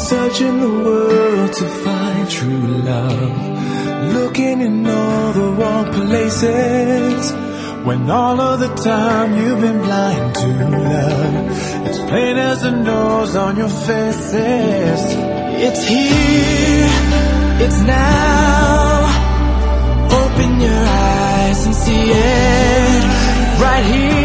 Searching the world to find true love, looking in all the wrong places, when all of the time you've been blind to love. It's plain as the nose on your faces. It's here, it's now. Open your eyes and see it right here.